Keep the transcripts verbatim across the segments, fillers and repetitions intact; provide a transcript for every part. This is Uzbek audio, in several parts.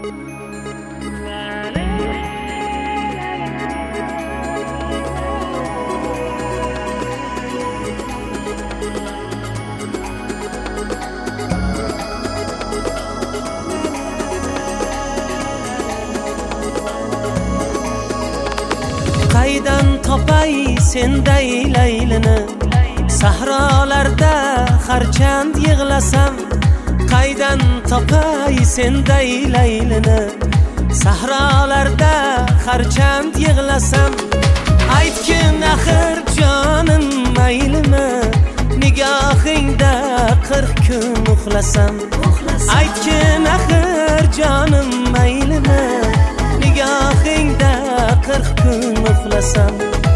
Qaydan topay senday laylini, sahrolarda harchand yig'lasam. Qaydan topay senday laylini, sahrolarda harchand yig'lasam. Aytgin axir jonim maylimi, nigohingda qirq kun uxlasam. Aytgin axir jonim maylimi, nigohingda qirq kun uxlasam.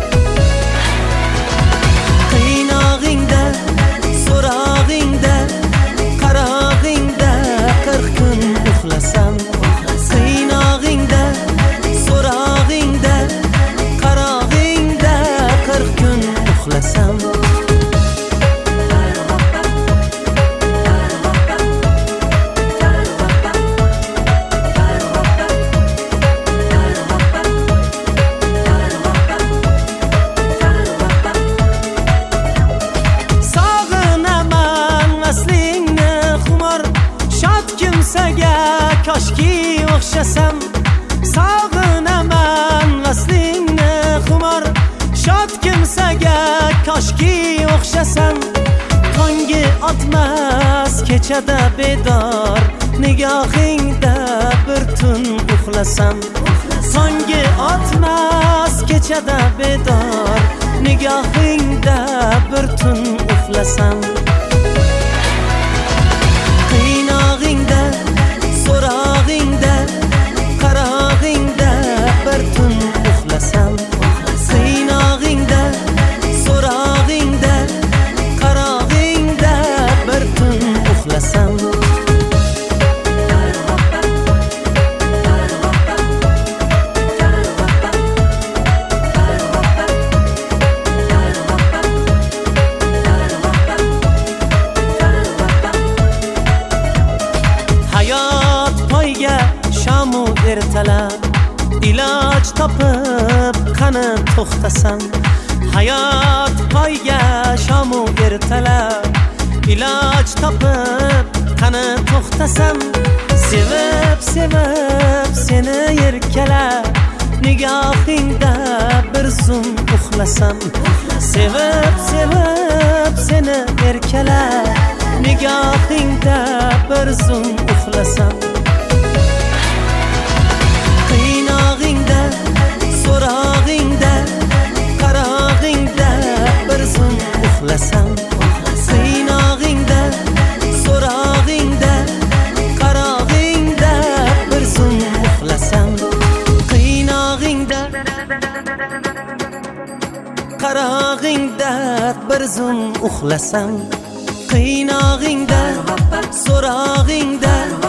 Qiynog'ingda, so'rog'ingda, qarog'ingda qirq kun uxlasam. Qiynog'ingda, so'rog'ingda, qarog'ingda qirq kun uxlasam. Koshki o'xshasam, sog'inaman vaslingni xumor. Shod kimsaga koshki o'xshasam, tonggi otmas kechada bedor, nigohingda bir tun uxlasam. Tonggi otmas kechada bedor, nigohingda bir tun uxlasam. Qiynog'ingda, so'rog'ingda, qarog'ingda bir tun uxlasam. Qiynog'ingda, so'rog'ingda, qarog'ingda bir tun uxlasam. Shamu ertalab iloj topib qani to'xtasam. Hayot poyga shamu ertalab iloj topib qani to'xtasam. Sevib sevib seni erkalab, nigohingda bir zum uxlasam. Sevib sevib seni erkalab, nigohingda bir zum uxlasam. Qiynog'ingda, so'rog'ingda, qarog'ingda bir zum uxlasam. Qiynog'ingda, so'rog'ingda, qarog'ingda bir zum uxlasam. Qiynog'ingda, qarog'ingda bir zum uxlasam. Qiynog'ingda, so'rog'ingda